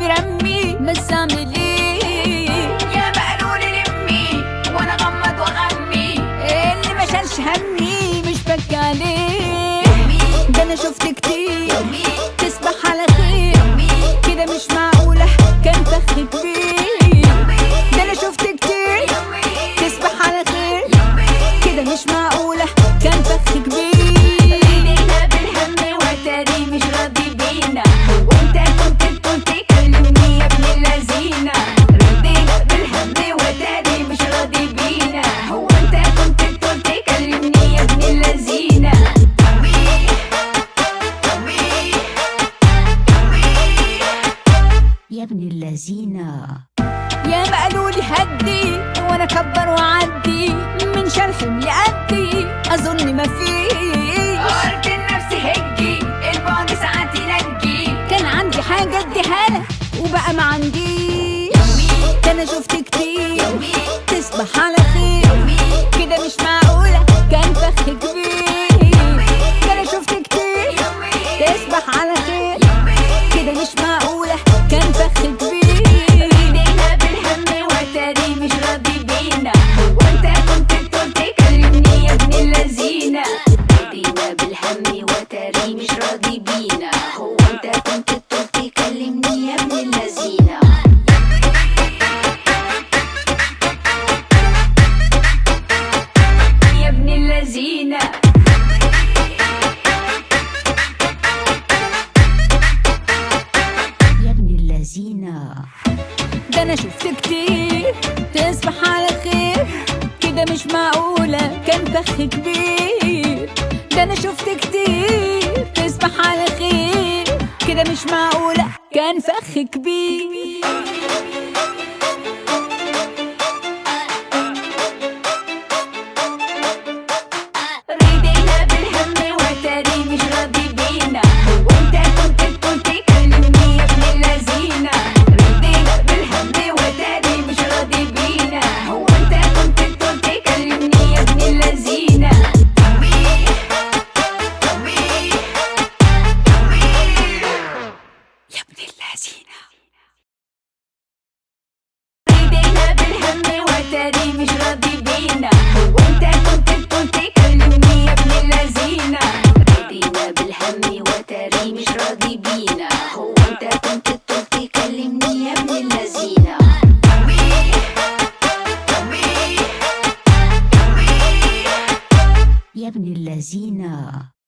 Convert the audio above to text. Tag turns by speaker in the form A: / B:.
A: برمي، بس اعمل ايه؟
B: يا مقلولي لمي وانا غمض واغني،
A: اللي ما شالش همي مش بكى عليه. ده انا شفت كتير تسبح على خير، كده مش معقولة كان فخ كبير. ده انا شفت كتير تسبح على خير، كده مش معقولة كان فخ كبير.
B: ايدينا بالهم وتاري مش راضي بينا، هو انت كنت بتقول تكلمني يا ابن اللذينة. ردينا بالهم وتاري مش راضي بينا، هو انت كنت بتقول تكلمني يا ابن اللذينة.
A: يا ابن اللذينة يا مقلولي هدي وانا كبر وعدي، من شرحم لقدي اظن مفيش.
B: قلت لنفسي هجي البعد ساعات ينجي،
A: كان عندي حاجة اديها لك وبقى ما عنديش. ده انا شفت كتير تسبح على خير، كده مش معقولة كان فخ كبير. ده انا شفت كتير تسبح على خير، كده مش معقولة كان فخ كبير.
B: ايدينا بالهم وتاري مش راضي بينا، هو انت كنت بتقول تكلمني يا ابن اللذينة. ايدينا بالهم وتاري مش راضي بينا، هو انت كنت بتقول تكلمني يا ابن اللذينة. يا ابن اللذينة
A: يا ابن اللذينة ده انا شفت كتير تسبح على خير، كده مش معقولة كان فخ كبير. ده انا شفت كتير تسبح على خير، كده مش معقولة كان فخ كبير.
B: ريدينا بالهم وتاري مش راضي بينا، هو انت كنت بتقول تكلمني يا ابن اللذينة. ريدينا بالهم وتاري مش راضي بينا، هو انت كنت بتقول تكلمني يا ابن اللذينة.
A: يا ابن اللذينة
B: ريدينا بالهم وتاري مش راضي بينا، هو انت كنت بتقول تكلمني يا ابن اللذينة. ريدينا بالهم وتاري مش راضي بينا، هو انت كنت بتقول تكلمني يا ابن اللذينة.
A: يا ابن اللذينة